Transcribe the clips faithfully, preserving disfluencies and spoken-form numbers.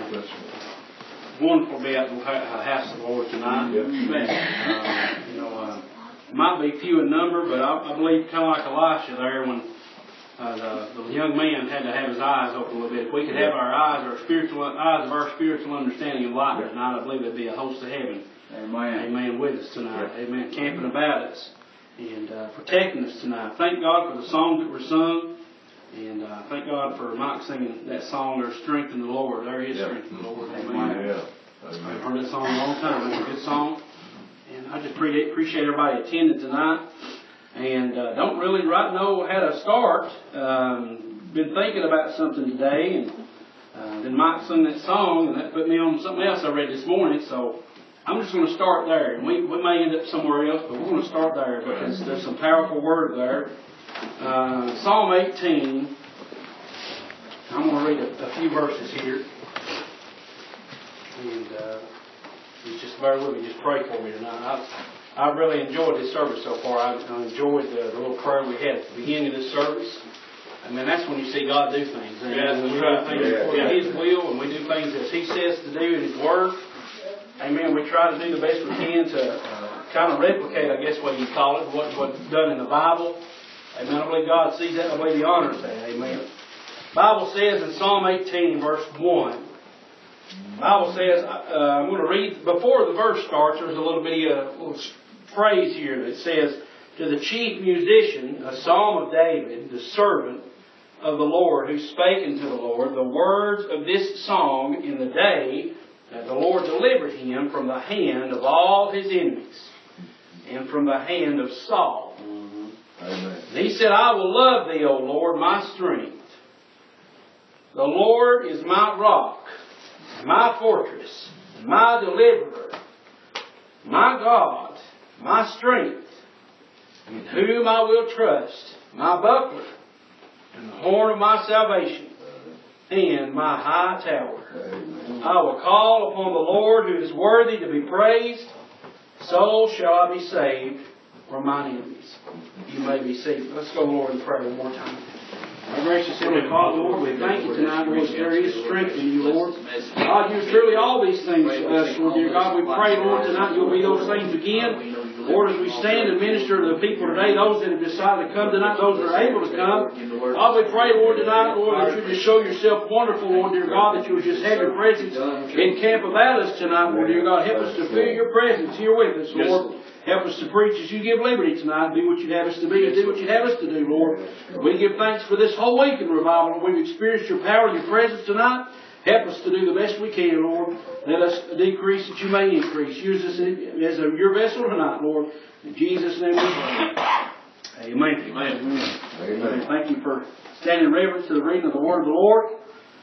Wonderful to be at the house of the Lord tonight. Yep. Uh, you know, uh, it might be few in number, but I, I believe kind of like Elisha there when uh, the, the young man had to have his eyes open a little bit. If we could have our eyes, our spiritual eyes of our spiritual understanding enlightened Yep. tonight, I believe there'd be a host of heaven. Amen. Amen. With us tonight. Yep. Amen. Camping about us and uh, protecting us tonight. Thank God for the songs that were sung. And uh, thank God for Mike singing that song, There's Strength in the Lord. There is Yep. strength in the Lord. Amen. Amen. Yeah. I've heard that song a long time. It's a good song. And I just appreciate, appreciate everybody attending tonight. And uh, don't really right know how to start. Um, been thinking about something today. And uh, then Mike sung that song, and that put me on something else I read this morning. So I'm just going to start there. And we, we may end up somewhere else, but we're going to start there because there's some powerful word there. Uh, Psalm eighteen. I'm going to read a, a few verses here. And uh, just bear with me, just pray for me tonight. I, I really enjoyed this service so far. I, I enjoyed the, the little prayer we had at the beginning of this service. I mean, that's when you see God do things. And yeah, when we do right. things yeah, according yeah. to His will, and we do things as He says to do in His Word. Amen. We try to do the best we can to uh, kind of replicate, I guess what you call it, what, what's done in the Bible. Amen. I believe God sees that. I believe He honors that. Amen. The Bible says in Psalm eighteen, verse one, the Bible says, uh, I'm going to read, before the verse starts, there's a little bit of a little phrase here that says, to the chief musician, a psalm of David, the servant of the Lord, who spake unto the Lord, the words of this song in the day that the Lord delivered him from the hand of all his enemies, and from the hand of Saul. Amen. And he said, I will love thee, O Lord, my strength. The Lord is my rock, my fortress, my deliverer, my God, my strength, in whom I will trust, my buckler, and the horn of my salvation, and my high tower. Amen. I will call upon the Lord, who is worthy to be praised. So shall I be saved from mine enemies. You may be seated. Let's go, Lord, in prayer one more time. Our gracious Heavenly Father, Lord, we thank you tonight, Lord, that there is strength in you, Lord. God, you surely all these things to us, Lord, dear God. We pray, Lord, tonight you'll be those things again. Lord, as we stand and minister to the people today, those that have decided to come tonight, those that are able to come, God, we pray, Lord, tonight, Lord, that you just show yourself wonderful, Lord, dear God, that you would just have your presence in camp about us tonight, Lord, dear God. Help us to feel your presence here with us, Lord. Help us to preach as you give liberty tonight. Be what you'd have us to be and do what you'd have us to do, Lord. We give thanks for this whole week in revival. We've experienced your power and your presence tonight. Help us to do the best we can, Lord. Let us decrease that you may increase. Use us as a, your vessel tonight, Lord. In Jesus' name we pray. Amen. Amen. Amen. Thank you for standing in reverence to the reading of the Word of the Lord.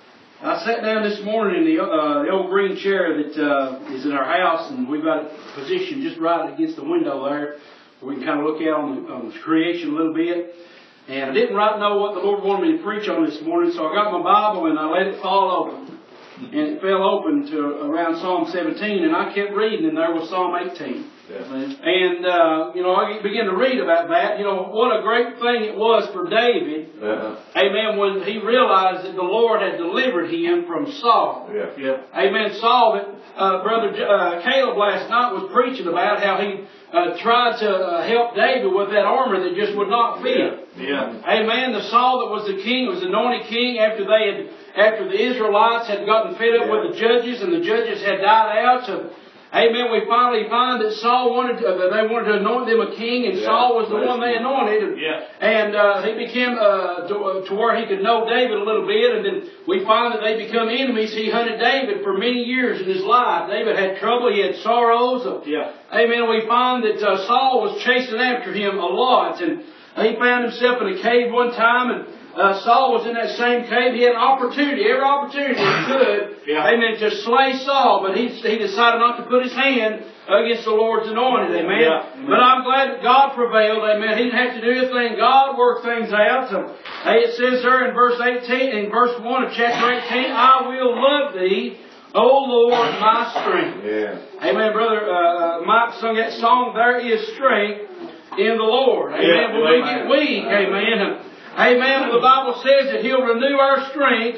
I sat down this morning in the, uh, the old green chair that uh, is in our house, and we've got it positioned just right against the window there, where we can kind of look out on the, on the creation a little bit. And I didn't right know what the Lord wanted me to preach on this morning, so I got my Bible and I let it fall open. And it fell open to around Psalm seventeen, and I kept reading, and there was Psalm eighteen. Yeah. And, uh, you know, I began to read about that. You know, what a great thing it was for David, Uh-huh. amen, when he realized that the Lord had delivered him from Saul. Yeah. Yeah. Amen. Saul, that uh, Brother uh, Caleb last night was preaching about how he uh, tried to uh, help David with that armor that just would not fit. Yeah. Yeah. Amen. The Saul that was the king, was anointed king after they had, after the Israelites had gotten fed up Yeah. with the judges and the judges had died out. So, amen. We finally find that Saul wanted, to, that they wanted to anoint them a king, and Yeah. Saul was the one they anointed. And, Yeah. and uh, he became uh, to, uh, to where he could know David a little bit, and then we find that they become enemies. He hunted David for many years in his life. David had trouble. He had sorrows. Yeah. Amen. We find that uh, Saul was chasing after him a lot, and he found himself in a cave one time, and Uh, Saul was in that same cave. He had an opportunity, every opportunity he could, yeah. amen, to slay Saul. But he, he decided not to put his hand against the Lord's anointed, amen. Yeah. But I'm glad that God prevailed, amen. He didn't have to do a thing. God worked things out. So, hey, it says there in verse eighteen, in verse one of chapter eighteen, I will love thee, O Lord, my strength. Yeah. Amen, Brother uh, Mike sung that song, there is strength in the Lord. Amen. Yeah. When we get weak, amen. Amen. The Bible says that He'll renew our strength.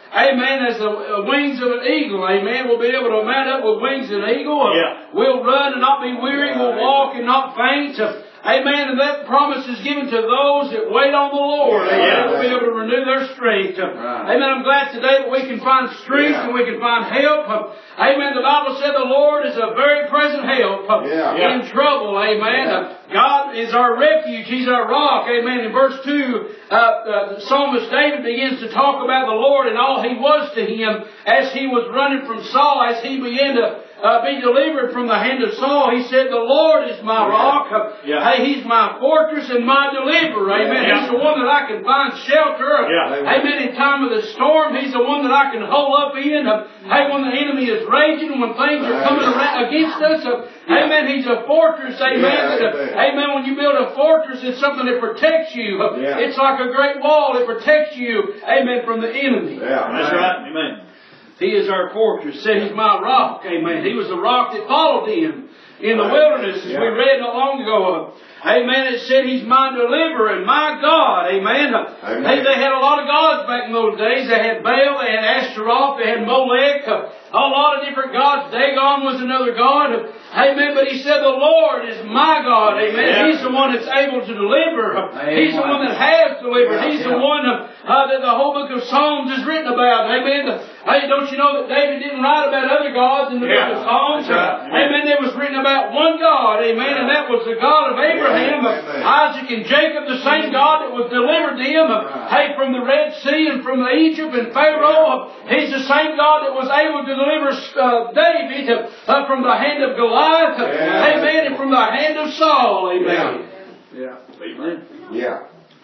amen, as the uh, wings of an eagle, amen. We'll be able to mount up with wings of an eagle. Uh, Yeah. We'll run and not be weary. We'll walk and not faint. Uh, Amen. And that promise is given to those that wait on the Lord. Amen. Yeah. We'll be able to renew their strength. Right. Amen. I'm glad today that we can find strength Yeah. and we can find help. Amen. The Bible said the Lord is a very present help Yeah. in trouble. Amen. Yeah. God is our refuge. He's our rock. Amen. In verse two, uh, uh, the psalmist David begins to talk about the Lord and all He was to him as he was running from Saul, as he began to uh, be delivered from the hand of Saul. He said, the Lord is my rock. Yeah. Hey, He's my fortress and my deliverer. Amen. Yeah. He's the one that I can find shelter. Yeah. Amen. In time of the storm, He's the one that I can hold up in. Hey, when the enemy is raging, when things are coming around against us, Yeah. amen, He's a fortress. Amen. Yeah, That, uh, amen. amen. When you build a fortress, it's something that protects you. Yeah. It's like a great wall. It protects you. Amen. From the enemy. Yeah. That's right. Amen. He is our fortress. Said He's my rock. Amen. He was the rock that followed Him in the wilderness, as Yeah. we read not long ago. Amen. It said He's my deliverer and my God. Amen. Amen. Hey, they had a lot of gods back in those days. They had Baal, they had Ashtaroth, they had Molech, a lot of different gods. Dagon was another god. Amen. But He said the Lord is my God. Amen. Yeah. He's the one that's able to deliver. Amen. He's the one that has delivered. Yeah, He's yeah. the one uh, that the whole book of Psalms is written about. Amen. Hey, don't you know that David didn't write about other gods in the Yeah. book of Psalms? That's right. Amen. It was written about one God. Amen. And that was the God of Abraham, Yeah. of Amen. Isaac, and Jacob, the same God that was delivered them. Right. Hey, from the Red Sea and from Egypt and Pharaoh. He's the same God that was able to deliver uh, David uh, from the hand of Goliath. Yeah. Amen. And from the hand of Saul. Amen. Yeah. Amen. Yeah.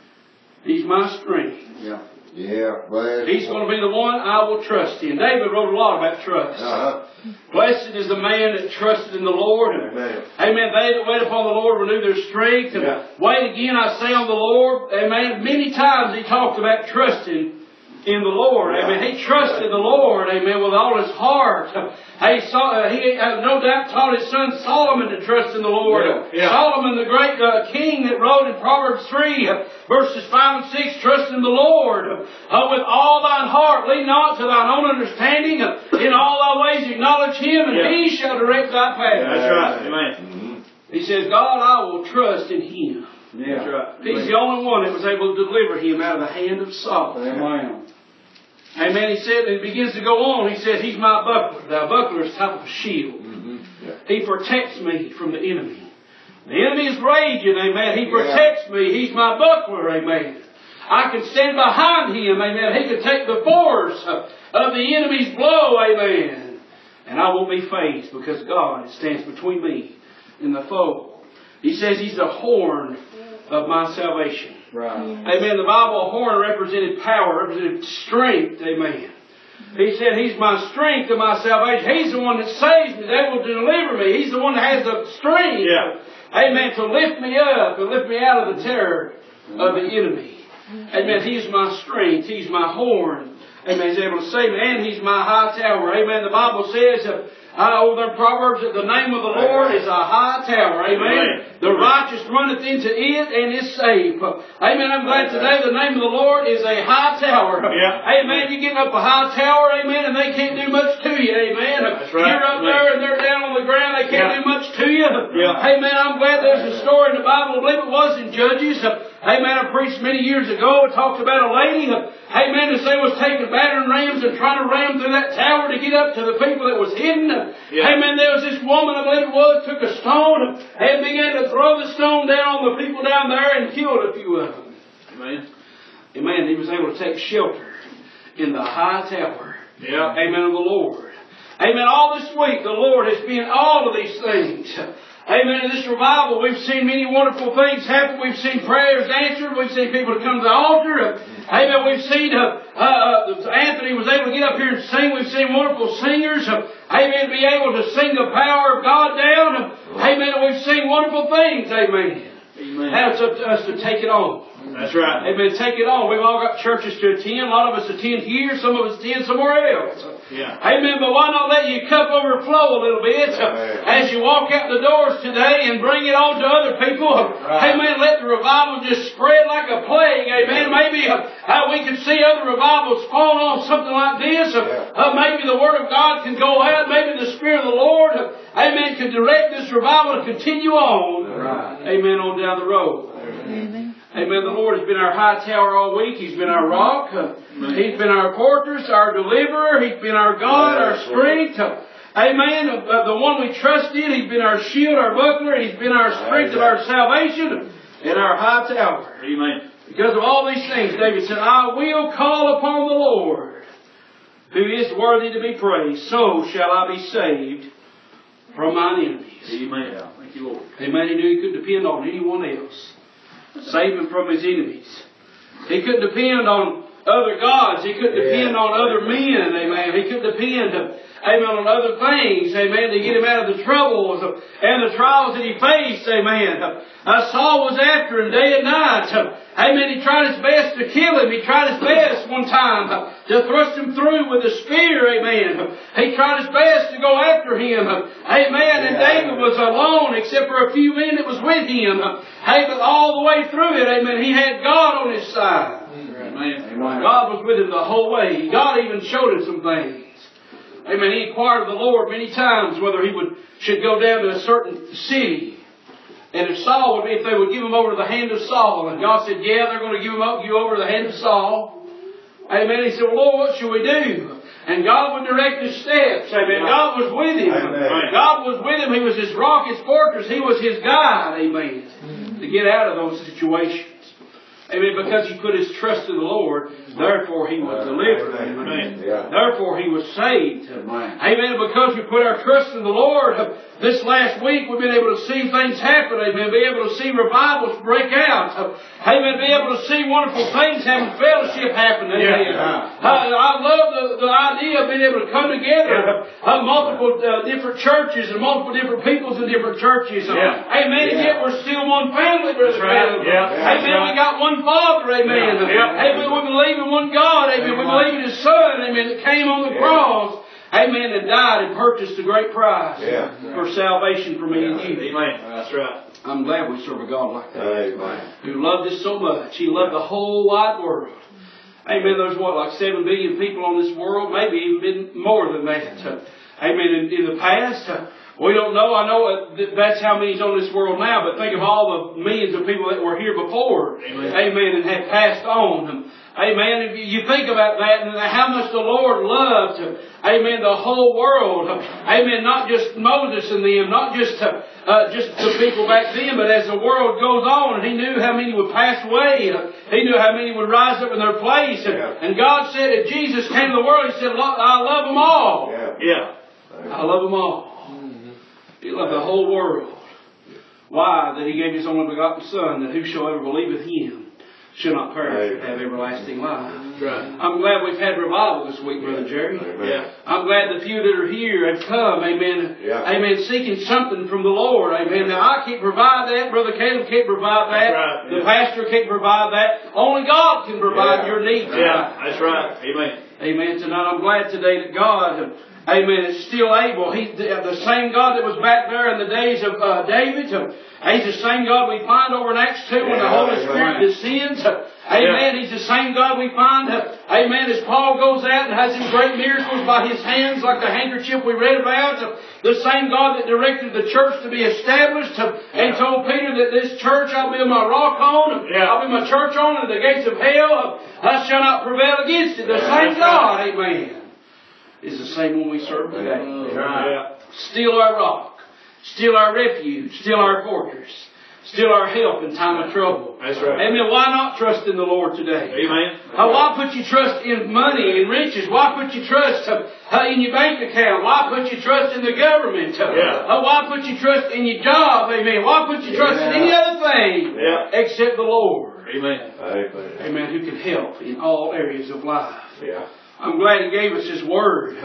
He's my strength. Yeah. Yeah. Bless. He's going to be the one I will trust in. David wrote a lot about trust. Uh-huh. Blessed is the man that trusted in the Lord. Amen. Amen. They that wait upon the Lord renew their strength. And Yeah. wait again, I say, on the Lord. Amen. Many times He talked about trusting in the Lord. Yeah. Amen. He trusted the Lord. Amen. With all his heart. He, saw, uh, he uh, no doubt taught his son Solomon to trust in the Lord. Yeah. Yeah. Solomon, the great uh, king that wrote in Proverbs three, uh, verses five and six, trust in the Lord uh, with all thine heart. Lean not to thine own understanding. Uh, in all thy ways acknowledge Him, and Yeah. He shall direct thy path. That's right. Amen. Mm-hmm. He says, God, I will trust in Him. Yeah. That's right. He's the only one that was able to deliver him out of the hand of Saul. Amen. Amen. He said, and he begins to go on. He says, He's my buckler. Thy buckler is type of a shield. Mm-hmm. Yeah. He protects me from the enemy. The enemy is raging. Amen. He Yeah. protects me. He's my buckler. Amen. I can stand behind Him. Amen. He can take the force of the enemy's blow. Amen. And I won't be fazed because God stands between me and the foe. He says He's the horn of my salvation. Right. Amen. The Bible, a horn represented power, represented strength. Amen. He said He's my strength and my salvation. He's the one that saves me, is able to deliver me. He's the one that has the strength. Yeah. Amen. To lift me up and lift me out of the terror of the enemy. Amen. He's my strength. He's my horn. Amen. He's able to save me. And He's my high tower. Amen. The Bible says, uh, uh, over in Proverbs, that the name of the Lord is a high tower. Amen. Amen. The righteous runneth into it and is safe. Amen. I'm glad today the name of the Lord is a high tower. Yeah. Amen. You're getting up a high tower. Amen. And they can't do much to you. Amen. That's right. You're up there and they're down on the ground. They can't Yeah. do much to you. Yeah. Amen. I'm glad there's a story in the Bible. I believe it was in Judges. Amen. I preached many years ago. It talked about a lady. Amen. As they was taking battering rams and trying to ram through that tower to get up to the people that was hidden. Yeah. Amen. There was this woman, I believe it was, took a stone and began to throw the stone down on the people down there and killed a few of them. Amen. Amen. He was able to take shelter in the high tower. Yeah. Amen. Of the Lord. Amen. All this week, the Lord has been all of these things. Amen. In this revival, we've seen many wonderful things happen. We've seen prayers answered. We've seen people come to the altar. Amen. We've seen uh, uh, Anthony was able to get up here and sing. We've seen wonderful singers. Amen. Be able to sing the power of God down. Amen. We've seen wonderful things. Amen. Amen. Now it's up to us to take it on. That's right. Amen. Take it on. We've all got churches to attend. A lot of us attend here. Some of us attend somewhere else. Yeah. Amen. But why not let your cup overflow a little bit Amen. as you walk out the doors today and bring it on to other people? Right. Amen. Let the revival just spread like a plague. Amen. Maybe uh, uh, we could see other revivals fall on something like this. Uh, uh, maybe the Word of God can go out. Maybe the Spirit of the Lord, uh, amen, can direct this revival to continue on. Right. Amen. On down the road. Amen. Amen. The Lord has been our high tower all week. He's been our rock. Uh, He's been our fortress, our deliverer. He's been our God, our strength. Uh, Amen. Uh, the one we trust in. He's been our shield, our buckler. He's been our strength of our salvation and our high tower. Amen. Because of all these things, David said, I will call upon the Lord, who is worthy to be praised. So shall I be saved from mine enemies. Amen. Thank you, Lord. Amen. He knew he couldn't depend on anyone else. Save him from his enemies. He couldn't depend on other gods. He couldn't Yeah. depend on other men. Amen. He couldn't depend, amen, on other things. Amen. To get him out of the troubles and the trials that he faced. Amen. Uh, Saul was after him day and night. Amen. He tried his best to kill him. He tried his best one time to thrust him through with a spear. Amen. He tried his best to go after him. Amen. And David was alone except for a few men that was with him. Hey, but all the way through it, amen, he had God on his side. Amen. God was with him the whole way. God even showed him some things. Amen. He inquired of the Lord many times whether he would should go down to a certain city. And if Saul would be, if they would give him over to the hand of Saul. And God said, yeah, they're going to give him up, you over to the hand of Saul. Amen. He said, well, Lord, what shall we do? And God would direct his steps. Amen. God was with him. Amen. God was with him. He was his rock, his fortress. He was his guide. Amen. To get out of those situations. Amen. Because he put his trust in the Lord, therefore he was delivered. Amen. Yeah. Therefore he was saved. Amen. Amen. Because we put our trust in the Lord, this last week we've been able to see things happen. Amen. Be able to see revivals break out. Amen. Be able to see wonderful things having fellowship happen. Amen. Yeah. I, I love the, the idea of being able to come together, uh, multiple uh, different churches and multiple different peoples in different churches. Yeah. Amen. And yet we're still one family, Brother right. Caleb. Yeah. Amen. That's We got one Father. Amen. Yeah. Yeah. Amen. We believe in one God. Amen. We believe in His Son. Amen. That came on the Yeah. cross. Amen. And died and purchased a great price Yeah. for salvation for me and you. Amen. That's right. I'm glad we serve a God like that. Amen. Who loved us so much. He loved the whole wide world. Amen. There's what, like seven billion people on this world? Maybe even been more than that. Amen. In, in the past, we don't know. I know that's how many's on this world now, but think of all the millions of people that were here before. Amen. Amen. And have passed on. Amen. If you think about that and how much the Lord loved, amen, the whole world. Amen. Not just Moses and them, not just uh, just the people back then, but as the world goes on, and He knew how many would pass away. He knew how many would rise up in their place. Yeah. And God said, if Jesus came to the world, He said, I love them all. Yeah. Yeah. I love them all. He loved the whole world. Why? That He gave His only begotten Son, that whosoever believeth Him shall not perish, but have everlasting life. Right. I'm glad we've had revival this week, Brother Jerry. Amen. Yeah. I'm glad the few that are here have come, amen, Yeah. amen, seeking something from the Lord, amen. Now, I can't provide that. Brother Caleb can't provide that. That's right. The Yeah. pastor can't provide that. Only God can provide Yeah. your needs. Yeah. That's right. Amen. Amen. Tonight, I'm glad today that God, amen, is still able. He, the, the same God that was back there in the days of uh, David, uh, He's the same God we find over in Acts two when the Yeah, Holy Spirit amen. descends. Uh, amen. Yeah. He's the same God we find. Uh, amen. As Paul goes out and has His great miracles by His hands, like the handkerchief we read about. Uh, the same God that directed the church to be established uh, and told Peter that this church I'll build my rock on. Yeah. I'll build my church on, and the gates of hell uh, shall not prevail against it. The Yeah, same that's God, right. amen, is the same one we serve today. Yeah. Still our rock, still our refuge, still our fortress, still our help in time of trouble. That's right. Amen. Why not trust in the Lord today? Amen. Uh, why put your trust in money and riches? Why put your trust uh, uh, in your bank account? Why put your trust in the government? Uh, Yeah. uh, why put your trust in your job? Amen. Why put your trust in any other thing Yeah. except the Lord? Amen. Amen. Amen. Who can help in all areas of life. Yeah. I'm glad He gave us His Word.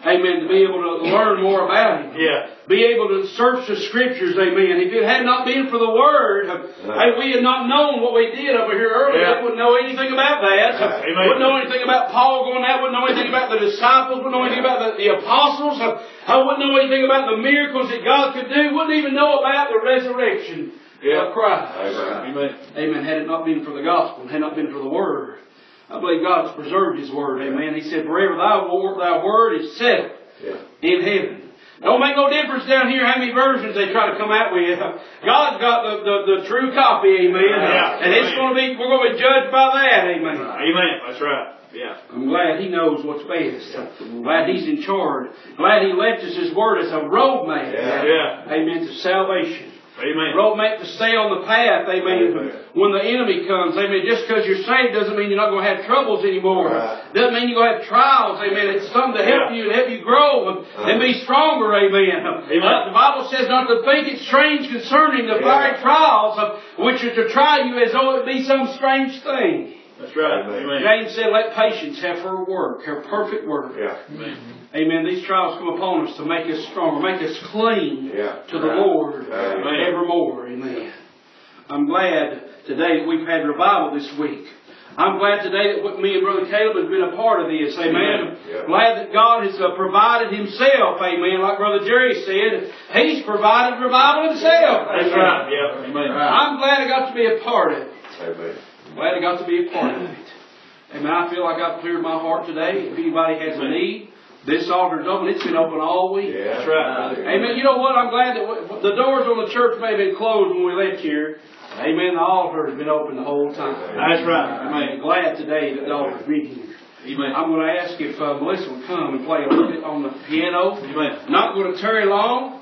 Amen. To be able to learn more about Him. Yeah. Be able to search the Scriptures. Amen. If it had not been for the Word, hey, we had not known what we did over here earlier. Yeah. We wouldn't know anything about that. Amen. Wouldn't know anything about Paul going out. Wouldn't know anything about the disciples. Wouldn't know anything about the, the apostles. I wouldn't know anything about the miracles that God could do. Wouldn't even know about the resurrection Yeah. of Christ. Amen. Amen. Had it not been for the gospel, had not been for the Word. I believe God has preserved His Word. Amen. He said, forever thy word, thy word is settled Yeah. in heaven. Don't make no difference down here how many versions they try to come out with. God's got the, the, the true copy, amen. Yeah. And it's going to be, we're going to be judged by that, amen. Amen. That's right. Yeah. I'm glad He knows what's best. I'm glad He's in charge. Glad He left us His Word as a roadmap. Yeah. Yeah. Amen. To salvation. Amen. Roadmap to stay on the path, amen. Amen. When the enemy comes, amen. Just because you're saved doesn't mean you're not going to have troubles anymore. Right. Doesn't mean you're going to have trials, amen. It's something to help Yeah. you and help you grow and, Uh-huh. and be stronger, amen. Amen. Uh, the Bible says not to think it strange concerning the Yeah. fiery trials, of, which are to try you as though it be some strange thing. That's right. Amen. Amen. James said, let patience have her work, her perfect work. Yeah. Amen. Amen. These trials come upon us to make us stronger, make us clean Yeah. to the Right. Lord Amen. evermore. Amen. I'm glad today that we've had revival this week. I'm glad today that me and Brother Caleb have been a part of this. Amen. Yeah. Glad that God has uh, provided Himself. Amen. Like Brother Jerry said, He's provided revival Himself. That's right. Yeah. Amen. I'm glad I got to be a part of it. Amen. Glad I got to be a part of it. Amen. I feel like I've cleared my heart today. If anybody has a need, this altar's open. It's been open all week. Yeah. That's right. Amen. You know what? I'm glad that w- the doors on the church may have been closed when we left here. Amen. The altar has been open the whole time. That's right. I'm glad today that the altar's been here. Amen. I'm going to ask if uh, Melissa would come and play a little bit on the piano. Amen. Not going to tarry long,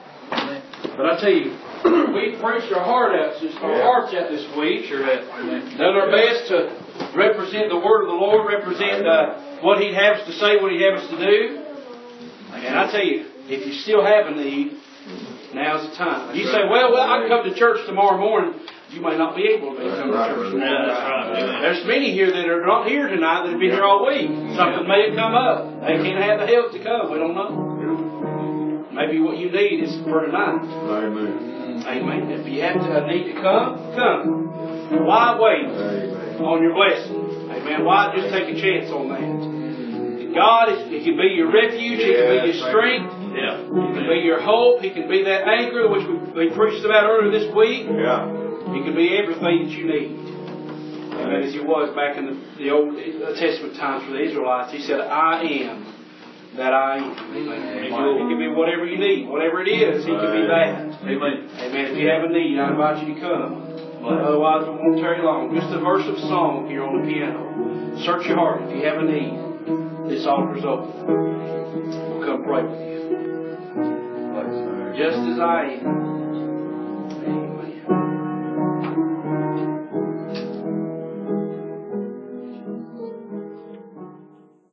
but I tell you, we preached our heart out, just our Yeah. hearts out this week. Sure have. Amen. Done our best to represent the Word of the Lord, represent uh, what He'd have us to say, what He'd have us to do. And I tell you, if you still have a need, now's the time. You say, well, well, I can come to church tomorrow morning. You may not be able to be come to church tomorrow Yeah, that's morning. right. There's many here that are not here tonight that have been here all week. Something may have come up. They can't have the help to come. We don't know. Maybe what you need is for tonight. Amen. Amen. If you have to, a need to come, come. Why wait Amen. on your blessing? Amen. Why just take a chance on that? God, is, He can be your refuge. He can be your strength. Yeah. He can be your hope. He can be that anchor which we, we preached about earlier this week. Yeah. He can be everything that you need. Amen. As He was back in the, the Old Testament times for the Israelites. He said, I am that I am. Amen. He can be whatever you need. Whatever it is, He can be that. Amen. Amen. If you have a need, I invite you to come. Otherwise, it won't tarry long. Just a verse of song here on the piano. Search your heart. If you have a need, this altar's open. We'll come pray with you. Just as I am.